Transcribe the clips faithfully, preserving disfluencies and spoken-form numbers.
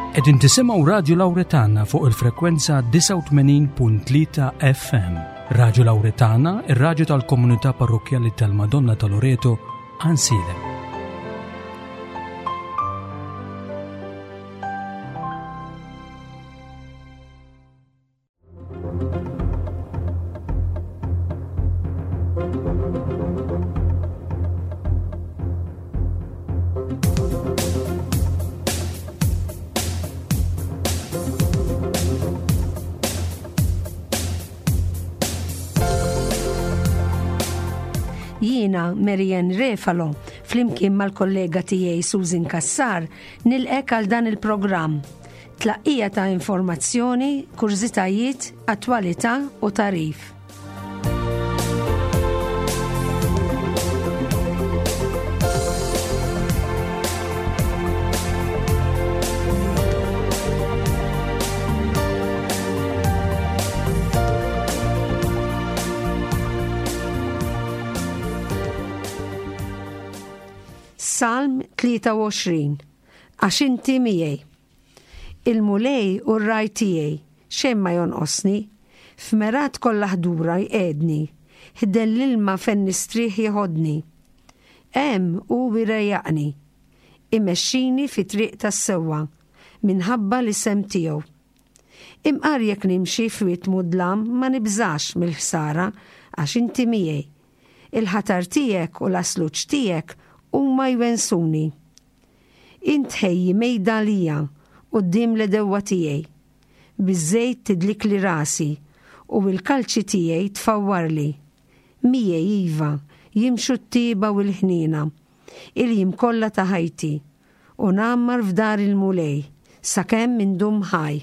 Qegħdin tisimgħu Radio Lawretana fuq il-frekwenza tisa' u tmenin punt tlieta F M. Radio Lawretana, ir-radju tal-Komunità Parrokjali tal-Madonna ta' Loreto, Ansile. Jiena Marian Refalo, flimkien mal-kollega tiegħi Susan Kassar, nilqek għal dan il-programm. Tlaqqija ta' informazzjoni, kurzitajiet, attwalità u tarif. Salm tlieta u għoxrin. Għax inti miegħi. Il-mulej u r-raj tiegħi xejn ma jonqosni, f'merat kollha ħdura jqedni, ħidden l-ilma fejn nistrieħ jieħodni. Hemm hu birejjaqni, imexxini fi triq tas-sewwa minħabba l-isem tiegħu. Imqar jekk nimxi f'wiet mudlam ma nibżax mill-ħsara għax inti miegħi. Il-ħatar tiegħek u l-asluġġ tiegħek huma jwensuni. Int ħejji mejda lija quddiem l-dewwa tiegħi. Biż-żejt tidlik li rasi u bil-kalċi tiegħi tfawwarli. Miegħi iva jimxu t-tieba u l-ħnina, il-jiem kollha ta' ħajti u nammar f'dar il-mulej sakemm indum ħaj.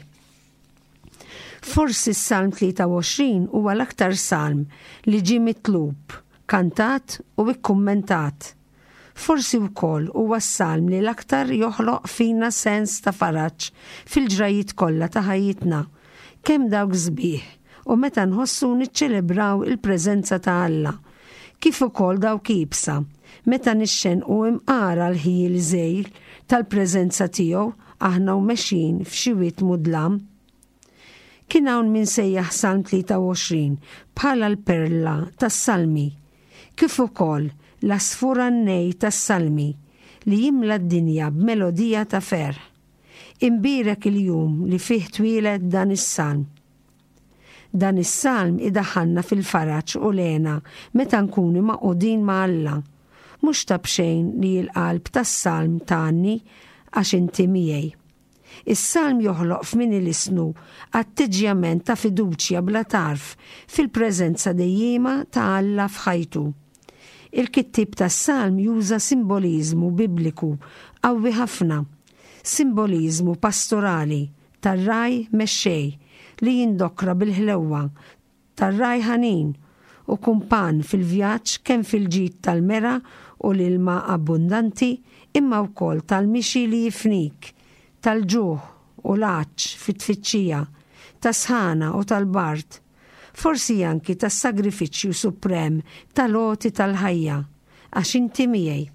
Forsi s-salm tlieta u għoxrin huwa l-aktar salm li ġie mitlub, kantat u ikkummentat. Forsi wkoll huwa s-salm li l-aktar joħloq fina sens ta' faraġġ fil-ġrajiet kollha ta' ħajjitna, kemm dawk sbieħ u meta nħossu niċċelebraw il-preżenza ta' Alla, kif ukoll dawk ibsa, meta nixxenqu imqara l-ħiel żgħir tal-preżenza tiegħu aħna u mexjin f'xi wiet mudlam. Kien hawn min sejjaħ Salm tlieta u għoxrin bħala l-perla tas-salmi, kif ukoll l-asfura n-nej tas-salmi li jimla d-dinja b'melodija ta' ferħ. Imbirek il-jum li fih twieled dan is-salm. Dan is-salm idaħħalna fil-faraġġ u lena meta nkunu maqudin ma' Alla, mhux ta' bxejn li l-qalb tas-salm tagħni għax inti miegħi. Is-salm joħloq f'min il-isnu atteġġjament ta' fiduċja bla tarf fil-preżenza dejjema ta' Alla f'ħajtu. Il-kittib tas-salm juża simboliżmu bibliku qawwi ħafna, simboliżmu pastorali tar-raj mexxej li jindokra bil-ħlewwa, tar-raj ħanin u kumpan fil-vjaġġ kemm fil-ġid tal-mera u l-ilma abbundanti imma wkoll tal-mixi li jifnik, tal-ġuħ u l-għaġġ fit-tfittxija, tas-sħana u tal-bart. Forsi anki tas-sagrifiċċju suprem tal-għoti tal-ħajja, għax inti miegħi.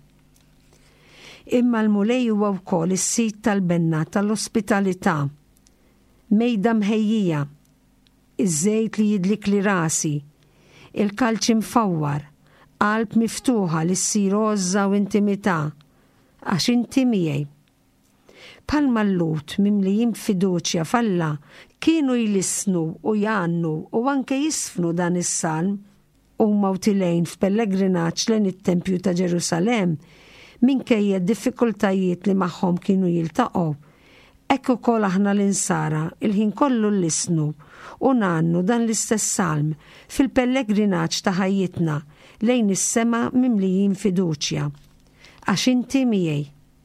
Imma l-mulej huwa wkoll is-sit tal-benna tal-ospitalità, mejda mħejjija, iż-żejt li jidlik li rasi, il-kalċi mfawwar, qalb miftuħa li ssir għożża u intimità, għax inti miegħi. Palma l-lut mimlijim fiduċja f'Alla kienu jilisnu u jannu u anke jisfnu dan is-salm u mawtilejn f'pellegrinaġġ lejn it-Tempju ta' Ġerusalem minkejja d-diffikultajiet li magħhom kienu jiltaqgħu. Hekk ukoll aħna l-insara il-ħin kollu l-isnu u nannu dan l-istess salm fil-pellegrinaġġ ta' ħajjitna lejn is-sema mimlijin fiduċja. Għax inti miegħi.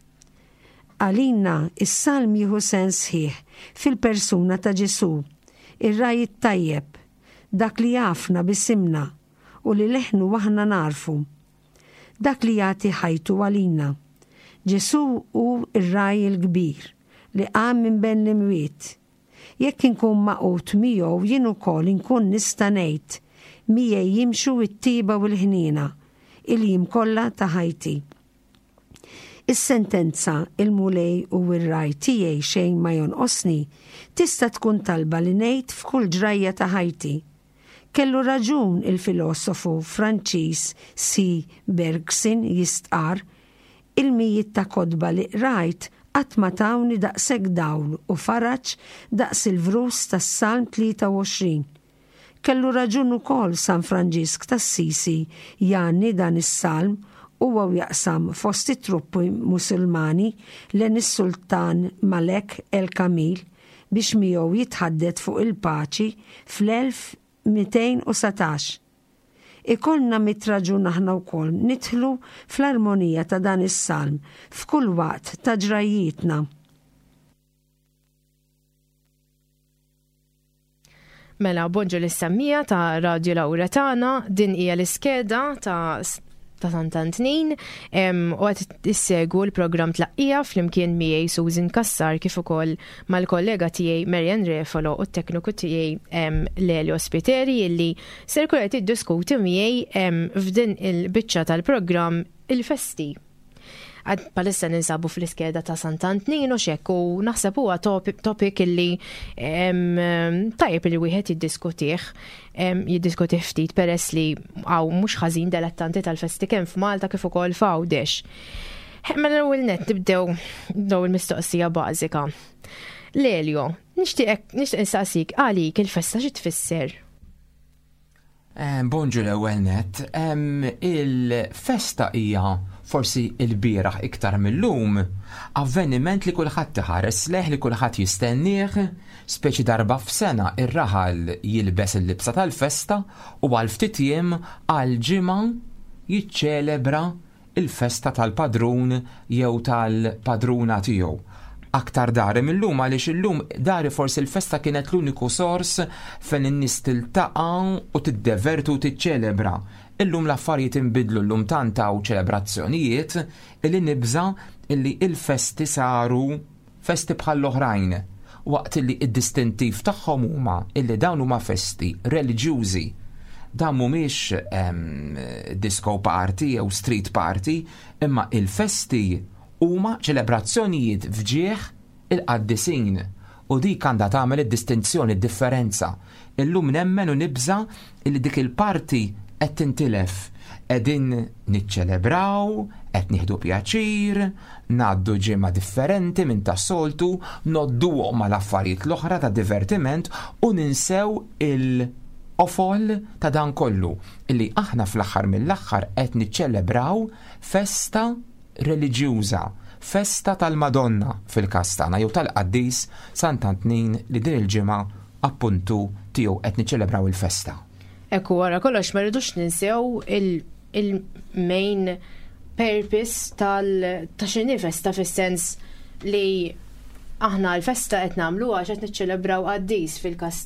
Għalina is-salm jieħu sens sħiħ fil-persuna ta' Ġesu, ir-raj tajjeb, dak li jafna bisimna u li leħnu waħna narfu. Dak li jagħti ħajtu għalina. Ġesu hu ir-raj il-kbir li qam minn bejn l-imwiet. Jekk inkun maqut miegħu jien ukoll inkun nista' ngħid miegħi jimxu t-tieba u l-ħnina il-jiem kollha ta' ħajti. Is-sentenza il-mulej u r-raj tiegħi xejn ma jonqosni tista' tkun talba li ngħid f'kull ġrajja ta' ħajti. Kellu raġun il-filosofu Franċiż C. Bergson jistqar il-mijiet ta' kodba li qrajt qatt ma tawni daqshekk dawl u faraġġ daqs il-vrus tas-Salm tlieta u għoxrin. Kellu raġun ukoll San Franġisk tas-Sisi janni dan is-salm huwa jaqsam fost it-truppi Musulmani lejn is-Sultan Malek el-Kamil biex miegħu jitħaddet fuq il-paċi fl-elf mitejn u satax. Ikollna mitraġun aħna wkoll nidħlu fl-armonija ta' dan is-salm f'kull waqt ta' ġrajietna. Mela, bonġu l-istemmija ta' Radio Lauretana, din hija l-iskeda ta' ta' Sant'Antnin u għat issegu l-program tlaqqija fl-imkien miegħi Susan Kassar kif ukoll mal-kollega tiegħi Marian Refolo u t-tekniku tiegħi Lelio Spiteri illi ser kullet iddiskuti miegħi f'din il-biċċa tal-program il-festi. Għad palissa ninsabu fl-iskeda ta' Sant'Antnin u xekk u naħseb huwa topic illi tajjeb li wieħed jiddiskutih jiddiskutih ftit peress li għaw mhux ħażin dilettanti tal-festi kemm f'Malta kif ukoll f'Għawdex. Mela l-ewwel nett nibdew daw il-mistoqsija bażika. Lelio, nixtieq nixtieq insaqsik għalik il-festa xi tfisser? Bonġu l-ewwel nett, il-festa hija forsi il-bieraħ iktar mill-lum, avveniment li kulħadd iħares leħ li kulħadd jistennieh, speċi darba f'sena ir-raħal jilbes il-libsa tal-festa u għal ftit jiem għal ġimgħa jiċċelebra il-festa tal-padrun jew tal-padruna tiegħu. Aktar dari mill-lum għaliex illum dari forsi il-festa kienet l-uniku sors fejn in-nies tiltaqa' u tiddevertu u tiċċelebra. Illum l-affarijiet inbidlu llum tanta u ċelebrazzjonijiet illi nibża illi il-festi saru festi bħall oħrajn waqt illi id-distintiv tagħhom huma illi dawn huma festi reliġjużi. Dan mhumiex disco party jew street party, imma il-festi huma ċelebrazzjonijiet fġieħ il-qaddisin u dik għandha tagħmel id-distinzjoni d-differenza. Illum nemmen u nibża illi dik il-parti qed tintilef, qegħdin niċċelebraw, qed nieħdu pjaċir, ngħaddu ġimgħa differenti minn tas-soltu, nodduhom mal-affarijiet l-oħra ta' divertiment u ninsew il-qofol ta' dan kollu illi aħna fl-aħħar mill-aħħar qed niċċelebraw festa reliġjuża, festa tal-Madonna fil-Kastana jew tal-Qaddis Sant'Antnin li din il-ġimgħa appuntu tiegħu qed niċċelebraw il-festa. Ekku wara kollox ma rridux ninsew il-main purpose ta' xini festa fis-sens li aħna l-festa qed nagħmluha għax qed niċċelebraw qaddis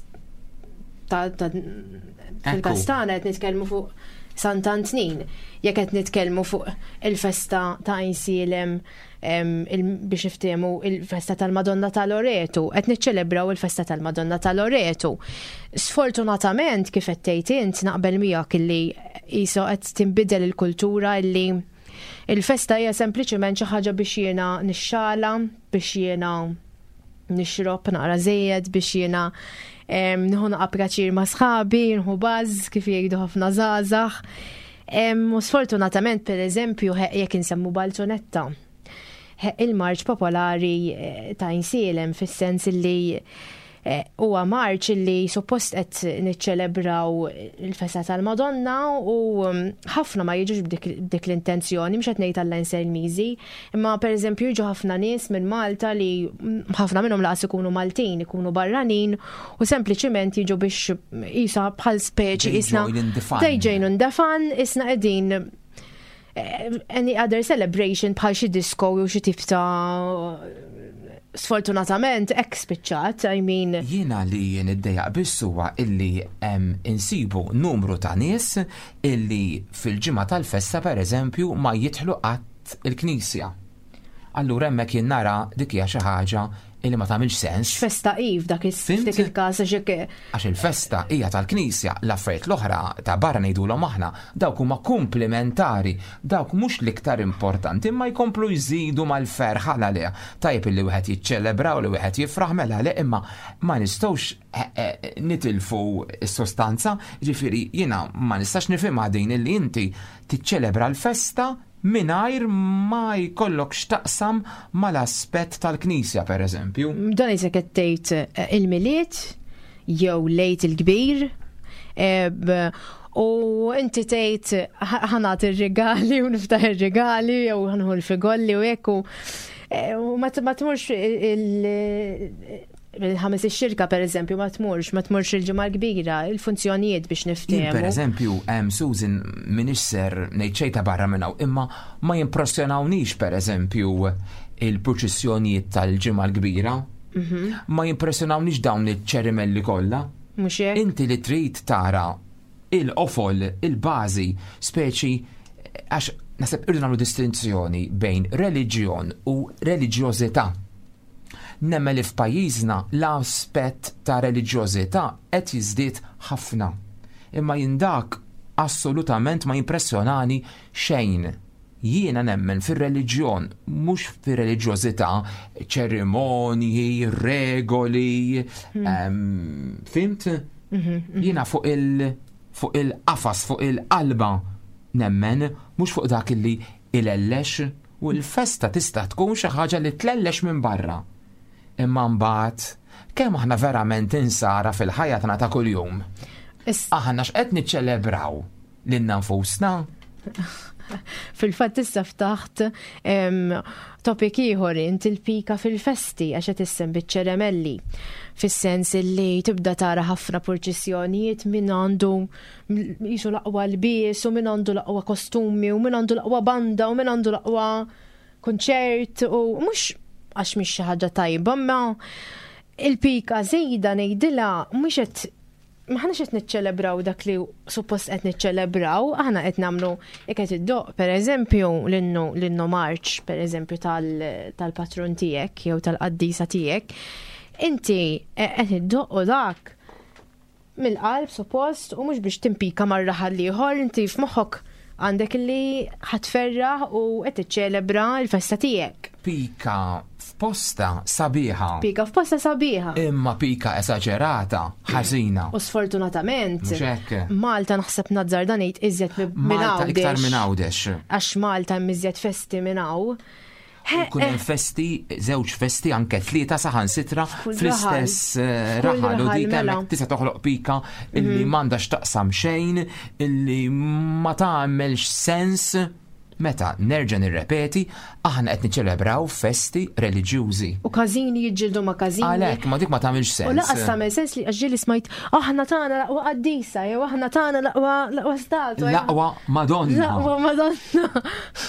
fil-Kastana qed nitkellmu fuq Sant'Antnin. Jekk qed nitkellmu fuq il-festa ta' Insielem biex niftehmu il-festa tal-Madonna ta' Loreto, qed niċċelebraw il-festa tal-Madonna ta' Loreto. Sfortunatament kif qed tgħid int naqbel miegħek illi qisu qed tinbidel il-kultura illi il-festa hija sempliċement xi ħaġa biex jiena nixxala, biex jiena nixrob naqra żejjed, biex jiena nieħu naqa' pjaċir ma' sħabi, nħu baż kif jgħidu ħafna żgħażagħ. U sfortunatament pereżempju jekk insemmu Balzonetta, il-marċ popolari ta' Insielem fis-sens li huwa marċ li suppost qed niċċelebraw il-festa tal-Madonna u ħafna ma jiġux b'dik l-intenzjoni, mhux qed ngħid Alla nsej il-miżi, imma pereżempju jiġu ħafna nies minn Malta li ħafna minnhom laqas ikunu Maltin, ikunu barranin u sempliċiment jiġu biex isa bħal speċi isna they join in the fun, isna qegħdin any other celebration bħal xi disco jew xi tip ta' sfortunatament ek spiċċat, I mean. Jiena li niddejjaq biss huwa illi insibu numru ta' nies illi fil-ġimgħa tal-festa pereżempju ma jidħlu qatt il-Knisja. allura hemmhekk jien nara dik hija xi ħaġa illi ma tagħmilx sens. Festa iv dak dik il-każ għax il-festa hija tal-Knisja, l-affarijiet l-oħra ta' barra ngħidulhom aħna dawk huma komplementari, dawk mhux l-iktar importanti, imma jkomplu jżidu mal-ferħ ħala le. Tajjeb illi wieħed jiċċelebra u li wieħed jifraħ mela le, imma ma nistgħux nitilfu s-sostanza, ġifieri jiena ma nistax nifhimha din illi inti tiċċelebra l-festa mingħajr ma jkollok x'taqsam mal-aspett tal-Knisja pereżempju. Dan isek qed tgħid il-miliet jew lejt il-kbir u inti tgħid ħanat ir-regali u niftaħ ir-regali jew ħanħu l-figolli u hekk u ma tmurx il-ħames ix-xirka pereżempju ma tmurx, ma tmurx il-ġimgħa l-kbira, il-funzjonijiet biex niftehmu. Pereżempju, hemm Susan m'iniex ser ngħid xejn ta' barra minn hawn, imma ma jimpressjonawniex pereżempju il-proċessjonijiet tal-ġimgħa l-kbira. Ma jimpressjonawniex dawn iċ-ċerimelli kollha. Mhux hekk? Inti li trid tara il-qofol, il-bażi, speċi għax naħseb irdu nagħmlu distinzjoni bejn reliġjon u reliġjożità. Nemmel li f'pajjiżna l-aspett ta' reliġjożità qed jiżdied ħafna. Imma jien dak assolutament ma jimpressjonani xejn. Jiena nemmen fir-reliġjon, mhux fir-reliġjożità, ċerimonji, regoli, fimt? Jiena fuq il fuq il-qafas, fuq il-qalba nemmen, mhux fuq dak illi il-ellex u l-festa tista' tkun xi ħaġa li tlellex minn barra. Imma mbagħad kemm aħna verament insara fil-ħajja tagħna ta' kuljum. Aħna x'qed niċċelebraw lilna nfusna. Fil-fatt issa ftaħt topik ieħor inti il-pika fil-festi għax qed issem biċ-ċeremelli. Fis-sens li tibda tara ħafna proċessjonijiet min għandu qisu l-aqwa lbies u min għandu l-aqwa kostumi u min għandu l-aqwa banda u min għandu l-aqwa kunċert u mhux għax mhix xi ħaġa tajba, ma il-pika żejda ngħidilha mhux qed maħniex qed niċċelebraw dak li suppost qed niċċelebraw, aħna qed nagħmlu jekk qed iddoq pereżempju l-innu Marċ pereżempju tal-patrun tiegħek jew tal-qaddisa tiegħek, inti qed iddoq dak mill-qalb suppost u mhux biex timpika marra ħadd ieħor, inti f'moħħok għandek li ħatferraħ u qed tiċċelebra l-festa tiegħek. Pika f'posta sabiħa. Pika f'posta sabiħa. Imma pika esaġerata, ħażina. U sfortunatament Malta naħseb nazzar dan ngħid iżjed minn Malta iktar minn Għawdex. Għax Malta hemm iżjed festi minn hawn. Kun hemm festi, żewġ festi anke tlieta saħansitra fl-istess raħal u dik hemmhekk tista' toħloq pika illi m'għandax taqsam xejn, illi ma tagħmelx sens. Meta nerġa' nirrepeti, aħna qed niċċelebraw festi reliġjużi. U każini jiġġieldu ma' każini. Għalhekk ma dik ma tagħmilx sens. U laqas tagħmel sens li għaġġieli smajt aħna tagħna laqwa qaddisa jew aħna tagħna laqwa laqwa stat. Laqwa Madonna. Laqwa Madonna.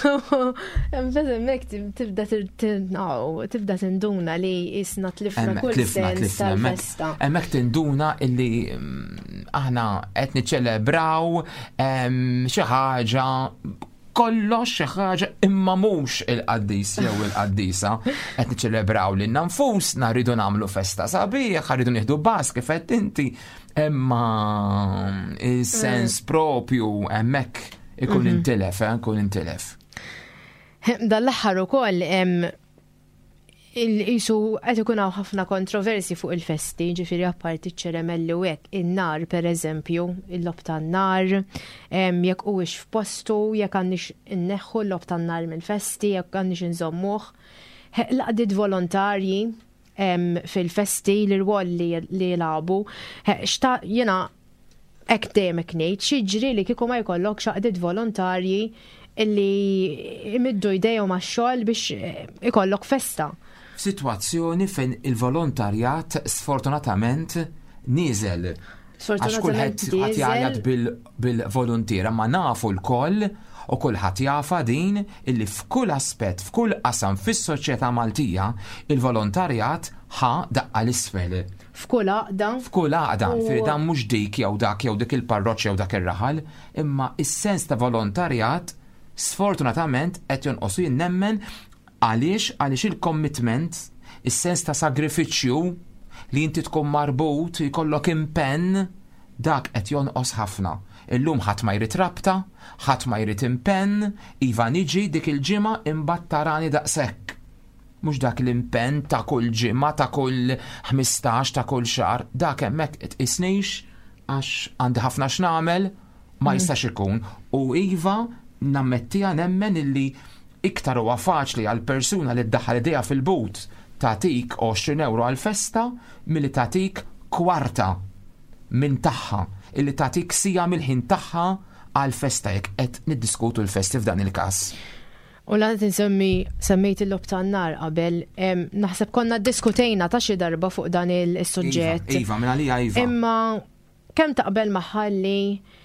Hemmhekk tibda tibda tinduna li isna tlifna kull sens tal-festa. Hemmhekk tinduna illi aħna qed niċċelebraw xi ħaġa kollox xi ħaġa imma mhux il-qaddis jew il-qaddisa qed niċċelebraw lilna nfusna rridu nagħmlu festa sabiħ, rridu nieħdu bass kif qed inti, imma is-sens propju hemmhekk ikun intilef, ikun intilef. Dan l-aħħar ukoll hemm il-qisu qed ikun hawn ħafna kontroversi fuq il-festi, ġifieri apparti ċ-ċeremelli u hekk, in-nar pereżempju, il-lob tan-nar, jekk huwiex f'postu, jekk għandniex inneħħu l-lob tan-nar mill-festi, jekk għandniex inżommuh. Laqdiet volontarji fil-festi l-irwol li jilagħbu. Xta' jiena hekk dejjem hekk ngħid, xi jiġri li kieku ma jkollokx laqdiet volontarji illi imiddu jdejhom għax-xogħol biex ikollok festa. Situazzjoni fejn il-volontarjat sfortunatament niżel. Għax kulħadd ħadd jgħajjad bil-volontira, ma nafu l-koll u kulħadd jafa din illi f'kull aspett, f'kull qasam fis-soċjetà Maltija il-volontarjat ħa daqqa l-isfel. F'kull għaqda. F'kull għaqda, firri dan mhux dik jew dak jew dik il-parroċċja jew dak ir-raħal, imma is-sens ta' volontarjat sfortunatament qed jonqosu, jien nemmen Għaliex għaliex il-commitment, is-sens ta' sagrifiċċju li inti tkun marbut, jkollok impenn, dak qed jonqos ħafna. Illum ħadd ma jrid rabta, ħadd ma jrid impenn, iva niġi dik il-ġimgħa imbagħad tarani daqshekk. Mhux dak l-impenn ta' kull ġimgħa, ta' kull ħmistax, ta' kull xahar, dak hemmhekk tqisnix għax għandi ħafna x'nagħmel, ma jistax ikun. U iva nammettija nemmen illi iktar huwa faċli għal persuna li ddaħħal idea fil-but tagħtik għoxrin euro għal festa milli tagħtik kwarta minn tagħha, illi tagħtik sija mill-ħin tagħha għal festa jekk qed niddiskutu l-festi f'dan il-każ. U la tinsemmi semmejt il-lob tan-nar qabel, naħseb konna ddiskutejna ta' xi darba fuq dan il-suġġett. Iva, minn għalija iva. Imma kemm taqbel maħalli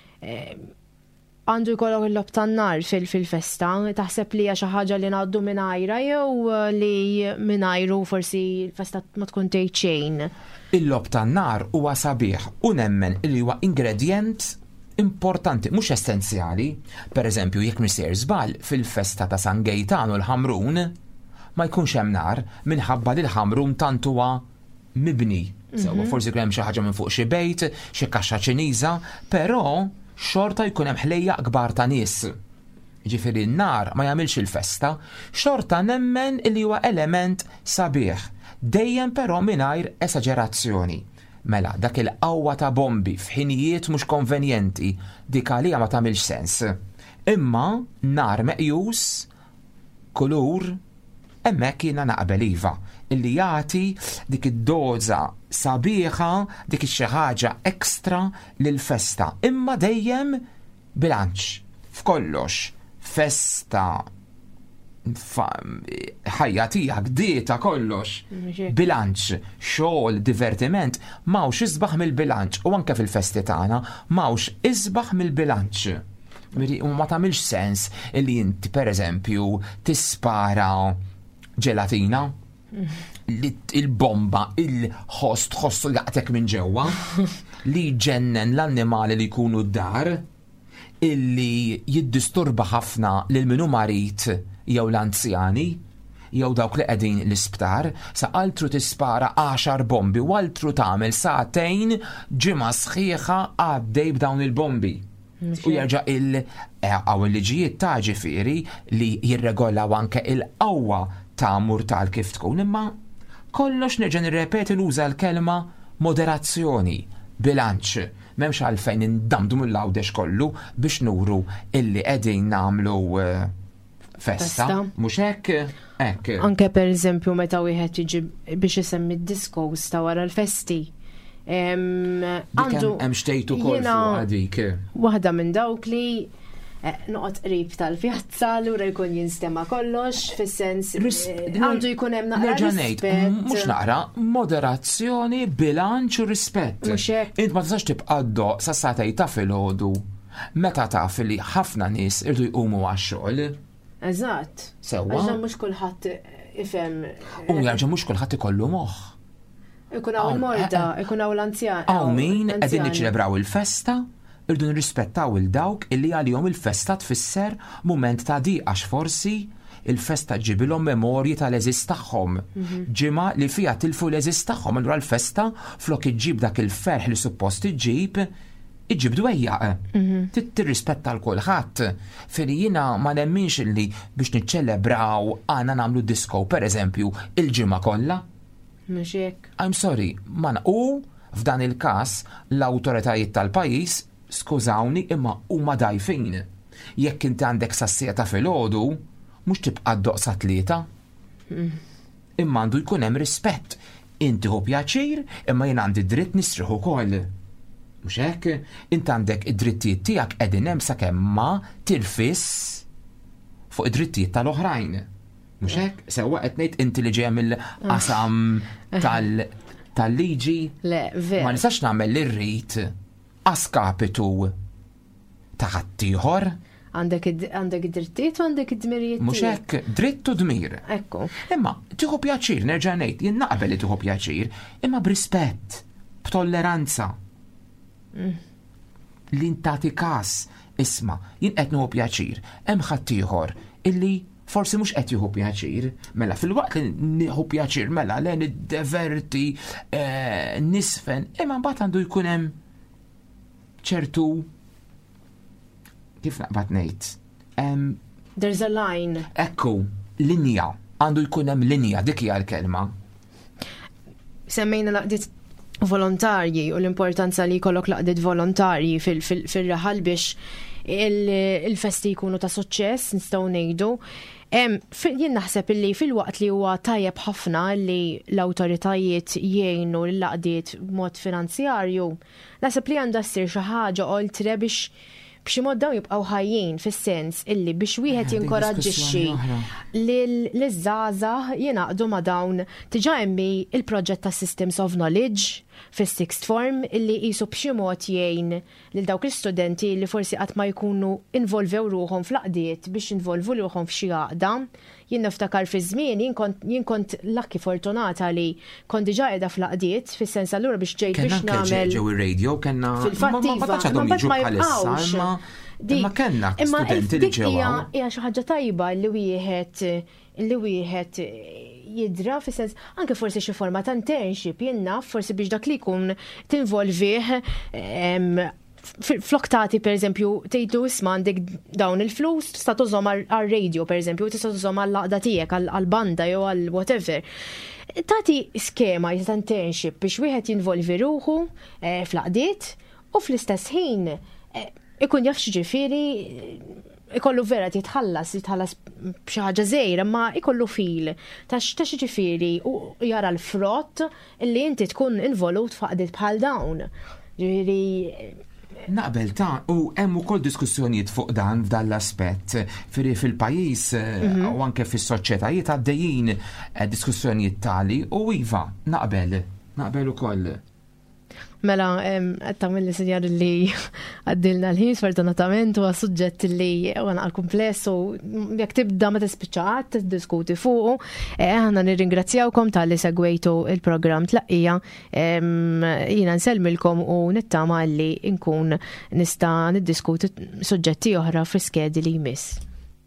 għandu jkollok il-lob tan-nar fil-festa, taħseb li hija xi ħaġa li ngħaddu mingħajra jew li mingħajru forsi l-festa ma tkun tgħid xejn. Il-lob tan-nar huwa sabiħ u nemmen li huwa ingredient importanti, mhux essenzjali. Pereżempju, jekk missier żball fil-festa ta' San Gejtano l-Ħamrun ma jkunx hemm nar minħabba li l-Ħamrun tant huwa mibni. Sewa forsi kien hemm xi ħaġa minn fuq xi bejt, xi kaxxa Ċiniża, però xorta jkun hemm ħlejja kbar ta' nies. Ġifieri n-nar ma jagħmilx il-festa, xorta nemmen li huwa element sabiħ, dejjem però mingħajr esaġerazzjoni. Mela, dak il-qawwa ta' bombi f'ħinijiet mhux konvenjenti dik għalija ma tagħmilx sens. Imma nar meqjus, kulur, hemmhekk jiena naqbel iva, illi jagħti dik id-doza sabiħa, dik xi ħaġa ekstra lill-festa. Imma dejjem bilanċ f'kollox. Festa ħajja tiegħek dieta kollox. Bilanċ, xogħol, divertiment, mawx isbaħ mill-bilanċ u anke fil-festi tagħna mawx isbaħ mill-bilanċ. U ma tagħmilx sens illi inti pereżempju tispara ġelatina, il-bomba, il-ħost, ħost jaqtek minn ġewwa, li ġennen l-annimali li jkunu d-dar, illi jiddisturba ħafna lil minu marit jew l-anzjani, jew dawk li qegħdin l-isptar, sa altru tispara għaxar bombi u altru tagħmel sa'tejn ġimgħa sħiħa għaddej b'dawn il-bombi. U jerġa' il-għaw il-liġijiet ta' ġifieri li jirregolaw anke il-qawwa ta' murtal kif tkun, imma kollox nerġa' nirrepeti nuża l-kelma moderazzjoni, bilanċ. M'hemmx għalfejn indamdu mill-għawdex kollu biex nuru illi qegħdin nagħmlu festa, mhux hekk? Hekk. Anke pereżempju meta wieħed jiġi biex isemmi d-diskos ta' wara l-festi. Għandu hemm xtejtu kol fuq dik. Waħda minn dawk li noqgħod qrib tal-pjazza lura jkun jinstema kollox fis-sens għandu jkun hemm naqra rispett. Mhux naqra, moderazzjoni, bilanċ u rispett. Int ma tistax tibqa' ddoq sa satej ta' filgħodu meta taf li ħafna nies irdu jqumu għax-xogħol. Eżatt. Sewwa. Għax mhux kulħadd ifhem. U jerġa' mhux kulħadd ikollu moħħ. Ikun hawn il-morda, ikun hawn l-anzjan. Hawn min qegħdin niċċelebraw il-festa, irdu nirrispettaw il-dawk illi għalihom il-festa tfisser mument ta' diqax forsi il-festa ġibilhom memorji tal-eżis tagħhom. Ġimgħa li fiha tilfu l-eżis tagħhom, allura l-festa flok iġġib dak il-ferħ li suppost iġġib, iġġib dwejjaq. Tirrispetta l kulħadd. Firri jiena ma nemminx illi biex niċċelebraw għandna nagħmlu disko pereżempju il-ġimgħa kollha. Mhux hekk. I'm sorry, ma u f'dan il-każ l-awtoritajiet tal-pajjiż skużawni imma huma dajfin. Jekk inti għandek sassija ta' filgħodu, mhux tibqa' ddoq sa tlieta. Imma għandu jkun hemm rispett. Inti hu pjaċir, imma jien għandi dritt nisriħ ukoll. Mhux hekk, inti għandek id-drittijiet tiegħek qegħdin hemm sakemm ma tirfiss fuq id-drittijiet tal-oħrajn. Mhux hekk, sewwa qed ngħid inti li ġejja mill-qasam tal-liġi. Le, ver. Ma nistax nagħmel li rrid askapitu ta' ħaddieħor. Għandek id-drittijiet u għandek id-dmirijiet. Mhux hekk, dritt u dmir. Ekku. Imma tieħu pjaċir, nerġa' ngħid, jien naqbel li tieħu pjaċir, imma b'rispett, b'tolleranza. Li ntagħti każ, isma' jien qed nieħu pjaċir, hemm ħaddieħor illi forsi mhux qed jieħu pjaċir, mela fil-waqt li nieħu pjaċir mela le niddeverti nisfen, imma mbagħad għandu jkun hemm ċertu kif naqbad ngħid. There's a line. Ekku, linja, għandu jkun hemm linja, dik hija l-kelma. Semmejna laqdiet volontarji u l-importanza li jkollok laqdiet volontarji fil-raħal biex il-festi jkunu ta' suċċess, nistgħu ngħidu. Jien naħseb illi fil-waqt li huwa tajjeb ħafna li l-awtoritajiet jgħinu l-laqdiet b'mod finanzjarju, naħseb li għandha ssir xi ħaġa oltre biex b'xi mod dawn jibqgħu ħajjin fis-sens illi biex wieħed jinkoraġġixxi liż-żgħażagħ jingħaqdu ma' dawn diġà hemm il-proġett ta' Systems of Knowledge fis-sixth form illi qisu b'xi mod jgħin lil dawk l-istudenti li forsi qatt ma jkunu involvew ruhom fl-għaqdiet biex involvu ruhom f'xi għaqda. Jien niftakar fi żmien jien kont lakki fortunata li kont diġà qiegħda fl-għaqdiet fis-sens allura biex ġejt biex nagħmel ġew ir-radio kellna fil-fatt ma bħalissa imma kellna studenti li ġew. Hija xi ħaġa tajba li wieħed li wieħed jidra fis-sens anke forsi xi forma ta' internship jien naf forsi biex dak li jkun tinvolvih floktati per eżempju tgħidu isma' għandek dawn il-flus tista' tużhom għar-radio per eżempju tista' tużhom għall-laqda tiegħek għall-banda jew għal whatever. Tagħti skema ta' internship biex wieħed jinvolvi ruħu fl-laqdiet u fl-istess ħin ikun jaf x'ġifieri ikollu vera titħallas, titħallas b'xi ħaġa żgħira, ma ikollu fil ta' x'ġifieri u jara l-frott illi inti tkun involut f'aqdiet bħal dawn. Ġifieri naqbel ta' u hemm ukoll diskussjonijiet fuq dan f'dan l-aspett fil-pajjiż u anke fis-soċjetajiet għaddejjin diskussjonijiet tali u iva naqbel naqbel ukoll. Mela, għattam mill-li sinjar li għaddilna l-ħin, sfortunatament, u għas-sujġett li għana għal-kompless u jek tibda ma t-spiċaħat, t-diskuti fuqu. Għana nirringrazzjawkom tal-li segwejtu il-program tlaqqija. Jina nselmilkom u nittama li nkun nista niddiskuti suġġetti oħra fl-skedi li jmiss.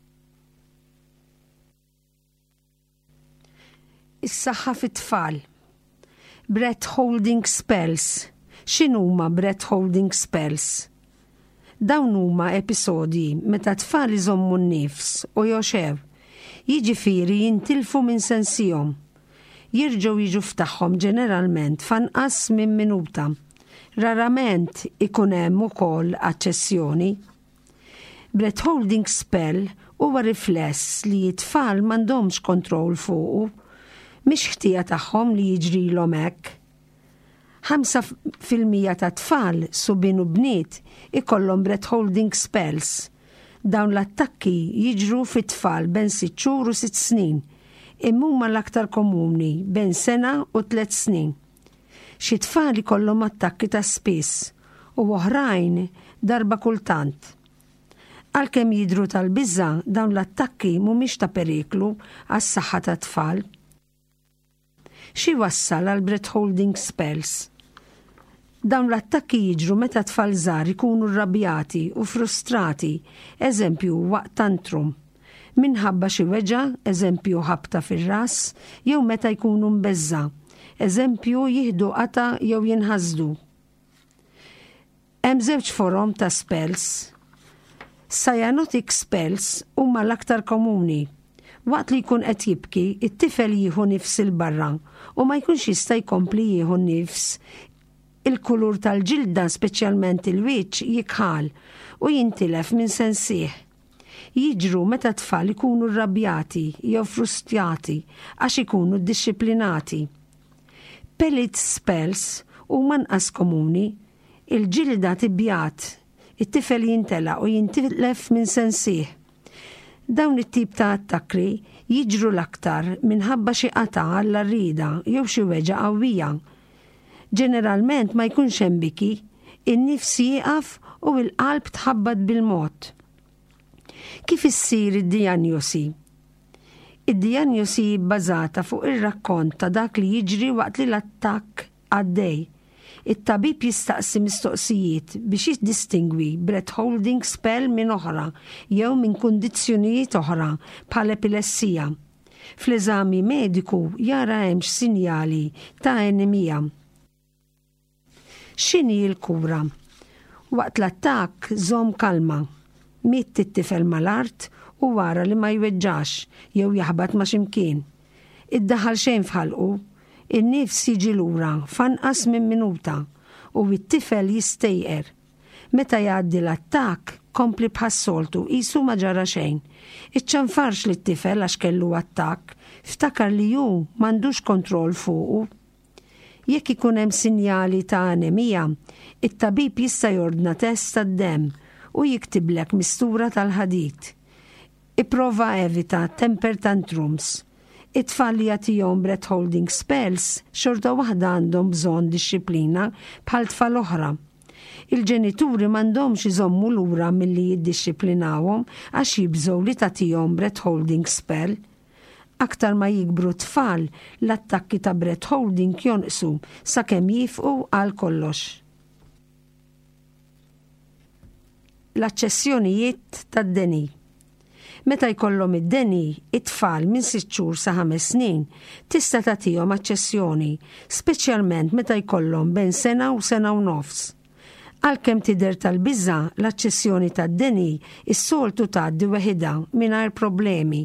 Is-saħħa fit-tfal. Breath holding spells. X'inhuma breath holding spells? Dawn huma episodji meta tfal iżommu n-nifs u joxew. Jiġifieri jintilfu minn sensihom. Jirġgħu jiġu f'tagħhom ġeneralment f'anqas minn minuta. Rarament ikun hemm ukoll aċċessjoni. Breath holding spell huwa rifless li t-tfal m'għandhomx kontroll fuqu. Mhix ħtija tagħhom li jiġrilhom hekk. ħamsa fil-mija ta' tfal subin u bniet ikollhom breath holding spells. Dawn l-attakki jiġru fit-tfal bejn sitt xhur u sitt snin, imma huma l-aktar komuni bejn sena u tliet snin. Xi tfal ikollhom attakki ta' spiss u oħrajn darba kultant. Għalkemm jidhru tal-biża' dawn l-attakki mhumiex ta' periklu għas-saħħa tat-tfal. Xi wassal għal breath holding spells? Dawn l-attakki jiġru meta tfal żgħar ikunu rrabjati u frustrati, eżempju waqt tantrum, minħabba xi weġa', eżempju ħabta fir-ras, jew meta jkunu mbeżża, eżempju jieħdu qata jew jinħażdu. Hemm żewġ forom ta' spells. Cyanotic spells huma l-aktar komuni. Waqt li jkun qed jibki, it-tifel jieħu nifs il-barra u ma jkunx jista' jkompli jieħu nifs. Il-kulur tal-ġilda, speċjalment il-wiċċ, jikħal u jintilef minn sensih. Jiġru meta tfal ikunu rrabjati jew frustrati għax ikunu ddixxiplinati. Pellet spells huma nqas komuni, il-ġilda tibjat, it-tifel jintela u jintilef minn sensih. Dawn it-tip ta' attakri jiġru l-aktar minħabba xi qata' għall-rrida jew xi weġa' qawwija. Ġeneralment ma jkunx hemm biki, in-nifs jieqaf u l-qalb tħabbad bil-mod. Kif issir id-dijanjosi? Id-dijanjosi bbażata fuq ir-rakkont ta' dak li jiġri waqt li l-attakk għaddej. it-tabib jistaqsi mistoqsijiet biex jiddistingwi breath holding spell minn oħra jew minn kundizzjonijiet oħra bħal epilessija. Fl-eżami mediku jara hemm sinjali ta' anemija. X'inhi l-kura? Waqt l-attakk żomm kalma. Miet it-tifel mal-art u wara li ma jweġġax jew jaħbad ma' ximkien. Iddaħħal xejn fħalqu, in-nifs jiġi lura fanqas minn minuta u t-tifel jistejqer. Meta jgħaddi l-attakk kompli bħas-soltu qisu ma ġara xejn. Iċċanfarx li t-tifel għax kellu attakk, ftakar li hu m'għandux kontroll fuqu. Jekk ikun hemm sinjali ta' anemija, it-tabib jista' jordna test tad-demm u jiktiblek mistura tal-ħadid. Ipprova evita temper tantrums. It-tfal li jagħtihom breath holding spells xorta waħda għandhom bżonn dixxiplina bħal tfal oħra. Il-ġenituri m'għandhomx iżommu lura milli jiddixxiplinawhom għax jibżgħu li tagħtihom breath holding spell. Aktar ma jikbru tfal, l-attakki ta' breath holding jonqsu sakemm jifqu għal kollox. L-aċċessjonijiet tad-deni. Meta jkollhom id-deni, it-tfal minn sitt xhur sa ħames snin tista' tagħtihom aċċessjoni, speċjalment meta jkollhom bejn sena u sena u nofs. Għalkemm tidher tal-biża' l-aċċessjoni tad-deni is-soltu tgħaddi weħidha mingħajr problemi.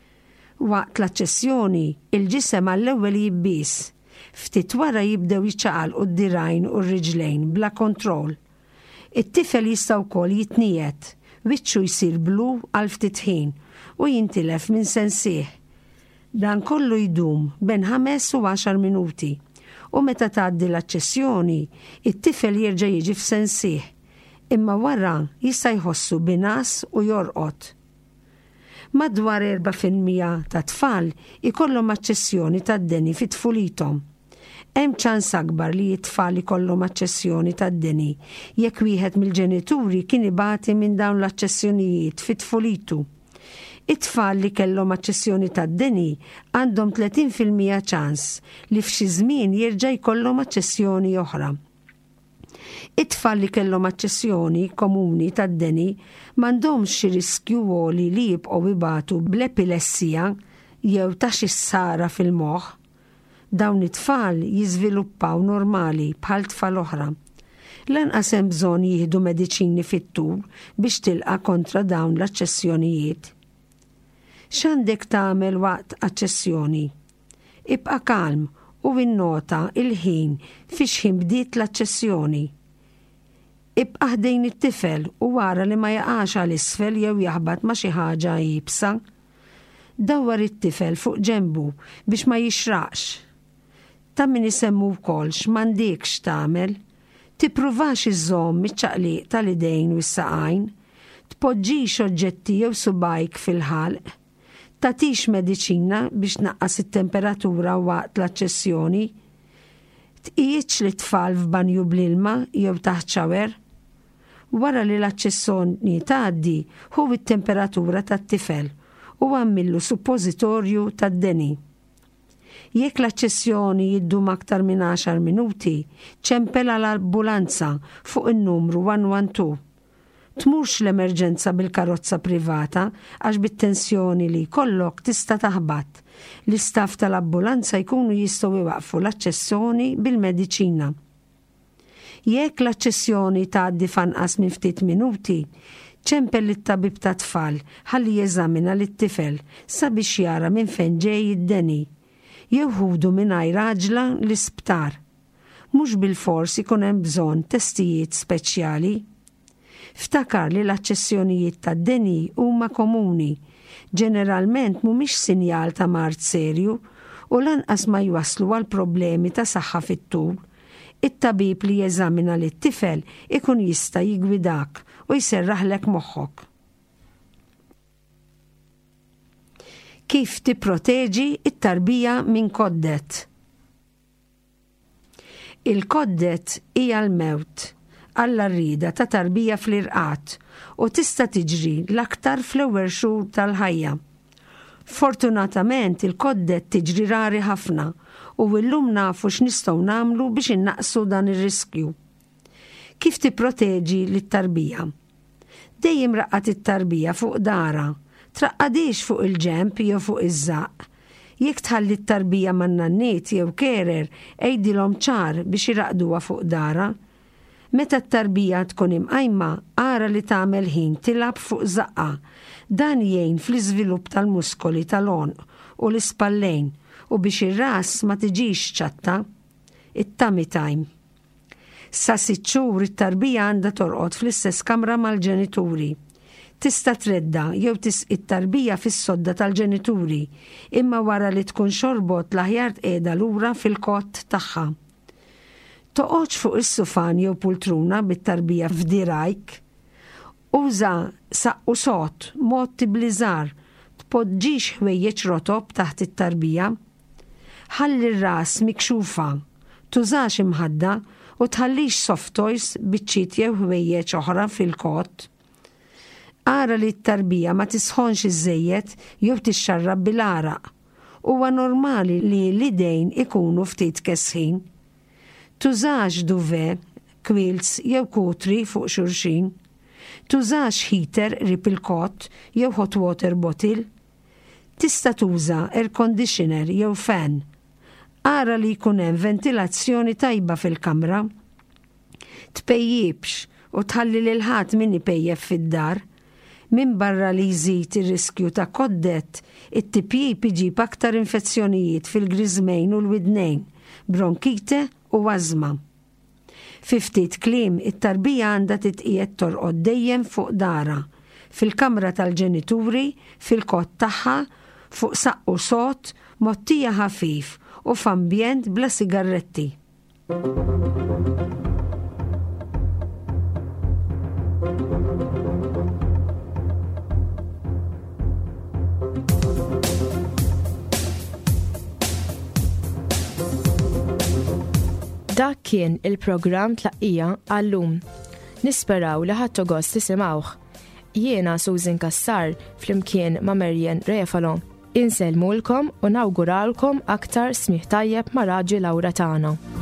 Waqt l-aċċessjoni, il-ġisem għall-ewwel jibbies. Ftit wara jibdew jiċċaqalqu d-dirajn u r-riġlejn bla kontroll. It-tifel jista' wkoll jitniet, wiċċu jsir blu għal ftit ħin u jintilef minn sensieħ. Dan kollu jdum bejn ħames u għaxar minuti u meta tgħaddi l-aċċessjoni, it-tifel jerġa' jiġi f'sensieħ, imma wara jista' jħossu binas u jorqod. Madwar erba' fil-mija ta' tfal ikollhom aċċessjoni tad-deni fit-tfulithom. Hemm ċans akbar li t-tfal ikollhom aċċessjoni tad-deni jekk wieħed mill-ġenituri kien ibati minn dawn l-aċċessjonijiet fit-tfulitu. It-tfal li kellhom aċċessjoni tad-deni għandhom tletin fil-mija ċans li f'xi żmien jerġa' jkollhom aċċessjoni oħra. It-tfal li kellhom aċċessjoni komuni tad-deni m'għandhomx xi riskju għoli li jibqgħu ibatu bl-epilessija jew ta' xi sara fil-moħħ. Dawn it-tfal jiżviluppaw normali bħal tfal oħra. Lanqas hemm bżonn jieħdu mediċini fit-tul biex tilqa' kontra dawn l-aċċessjonijiet. X'għandek tagħmel waqt aċċessjoni? Ibqa' kalm u innota il-ħin fiex ħin bdiet l-aċċessjoni. Ibqa' ħdejn it-tifel u wara li ma jaqax għal isfel jew jaħbad ma xi ħaġa jibsa. Dawwar it-tifel fuq ġenbu biex ma jixraqx. Ta' min isemmu wkoll x'm'għandekx tagħmel, tippruvax iżżomm miċ-ċaqliq tal-idejn u s-saqajn, tpoġġix oġġetti jew subajk fil-ħalq, tagħtix mediċina biex naqqas it-temperatura waqt l-aċċessjoni, tqiegħx li tfal f'banju bl-ilma jew taħt xawer. Wara li l-aċċessjoni tgħaddi hu it-temperatura tat-tifel u għammillu suppożitorju tad-deni. Jekk l-aċċessjoni jiddum aktar minn għaxar minuti, ċempel għall-ambulanza fuq in-numru one one two. Tmurx l-emerġenza bil-karozza privata għax bit-tensjoni li jkollok tista' taħbad. L-istaff tal-ambulanza jkunu jistgħu iwaqfu l-aċċessjoni bil-mediċina. Jekk l-aċċessjoni tgħaddi fanqas minn ftit minuti, ċempel it-tabib ta' tfal ħalli jeżamina lit-tifel sabiex jara minn fejn ġej id-deni. Jew ħudu mingħajr għaġla l-isptar. Mhux bil-fors ikun hemm bżonn testijiet speċjali. Ftakar li l-aċċessjonijiet tad-deni huma komuni, ġeneralment mhumiex sinjal ta' mart serju u lanqas ma jwasslu għal problemi ta' saħħa fit-tul. It-tabib li jeżamina lit-tifel ikun jista' jigwidak u jserraħlek moħħok. Kif tipproteġi it-tarbija minn koddet? Il-koddet hija l-mewt għall-rrida ta' tarbija fl-irqat u tista' tiġri l-aktar fl-ewwel xhur tal-ħajja. Fortunatament il-koddet tiġri rari ħafna u illum nafu x'nistgħu nagħmlu biex innaqsu dan ir-riskju. Kif tipproteġi lit-tarbija? Dejjem raqqat it-tarbija fuq dara, traqqadix fuq il-ġemp jew fuq iż-żaq. Jekk tħalli t-tarbija man-nanniet jew kerer ejdilhom ċar biex iraqduha fuq dara. Meta t-tarbija tkun imqajma, ara li tagħmel ħin tilab fuq żaqqa. Dan jgħin fl-iżvilupp tal-muskoli tal-għonq u l-ispallejn u biex ir-ras ma tiġix ċatta. It-tummy time. Sa sitt xhur it-tarbija għandha torqod fl-istess kamra mal-ġenituri. Tista' tredda jew tisqi t-tarbija fis-sodda tal-ġenituri, imma wara li tkun xorbot l-aħjar tqiegħda lura fil-kott tagħha. Toqgħodx fuq is-sufan jew pultruna bit-tarbija f'dirajk. Uża saqqu sot, mod tibliżar, tpoġġix ħwejjeġ rotob taħt it-tarbija. Ħalli r-ras mikxufa, tużax imħadda u tħallix soft toys biċċiet jew ħwejjeġ oħra fil-kott. Ara li t-tarbija ma tisħonx iż-żejjed jew tixxarrab bil-araq. Huwa normali li l-idejn ikunu ftit kesħin. Tużax duvet, quilts jew kutri fuq xulxin. Tużax heater rib il-kott jew hot water bottle. Tista' tuża air conditioner jew fan. Ara li jkun hemm ventilazzjoni tajba fil-kamra. Tpejjibx u tħalli lil ħadd min ipejjeb fid-dar. Min barra li jżid ir-riskju ta' koddet, it-tipjib iġib aktar infezzjonijiet fil-griżmejn u l-widnejn, bronkite u asma. Fi ftit kliem it-tarbija għandha titqiegħed torqod dejjem fuq dara, fil-kamra tal-ġenituri, fil-kott tagħha, fuq saqqu sot, mottija ħafif u f'ambjent bla sigaretti. Dak kien il-programm Tlaqqija għallum. Nisperaw li ħadtu gost tisimgħuh. Jiena Susan Kassar flimkien ma' Marjan Refalo. Inselmulkom u nawguralkom aktar smih tajjeb ma' Raġi Lawretana.